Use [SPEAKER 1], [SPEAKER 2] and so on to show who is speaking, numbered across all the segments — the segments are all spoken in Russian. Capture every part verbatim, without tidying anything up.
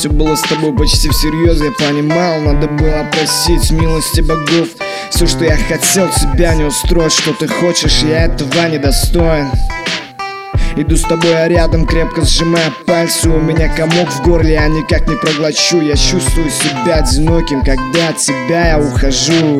[SPEAKER 1] Все было с тобой почти всерьез, я понимал, надо было просить милости богов. Все, что я хотел, тебя не устроить, что ты хочешь, я этого недостоин. Иду с тобой рядом, крепко сжимая пальцы. У меня комок в горле, я никак не проглочу. Я чувствую себя одиноким, когда от тебя я ухожу.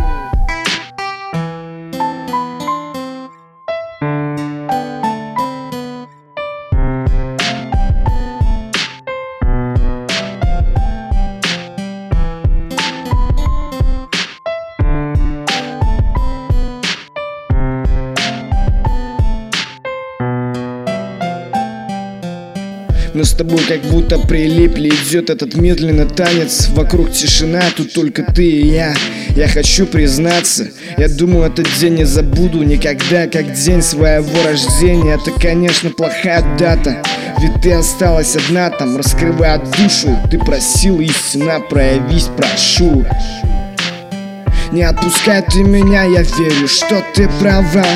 [SPEAKER 1] Мы с тобой как будто прилипли, идет этот медленный танец. Вокруг тишина, тут только ты и я. Я хочу признаться, я думаю, этот день не забуду никогда, как день своего рождения. Это, конечно, плохая дата, ведь ты осталась одна там, раскрывая душу. Ты просила, истина, проявись, прошу. Не отпускай ты меня, я верю, что ты права.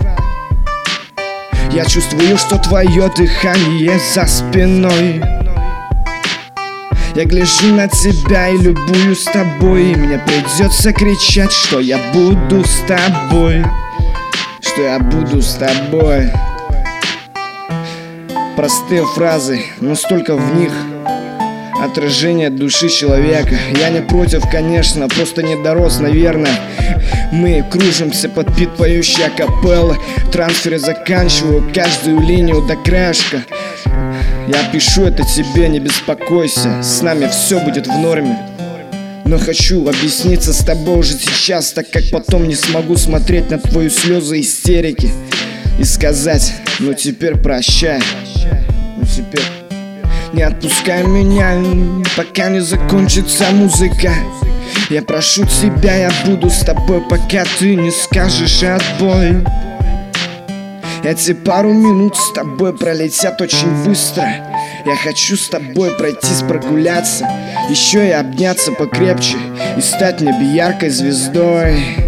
[SPEAKER 1] Я чувствую, что твое дыхание за спиной. Я гляжу на тебя и любуюсь тобой, и мне придется кричать, что я буду с тобой, что я буду с тобой. Простые фразы, но столько в них отражение души человека. Я не против, конечно, просто не дорос, наверное. Мы кружимся под бит поющей акапеллы. В трансфере заканчиваю каждую линию до краешка. Я пишу это тебе, не беспокойся, с нами все будет в норме. Но хочу объясниться с тобой уже сейчас, так как потом не смогу смотреть на твои слезы истерики и сказать: ну теперь прощай, ну теперь не отпускай меня, пока не закончится музыка. Я прошу тебя, я буду с тобой, пока ты не скажешь отбой. Эти пару минут с тобой пролетят очень быстро. Я хочу с тобой пройтись, прогуляться, еще и обняться покрепче и стать небе яркой звездой.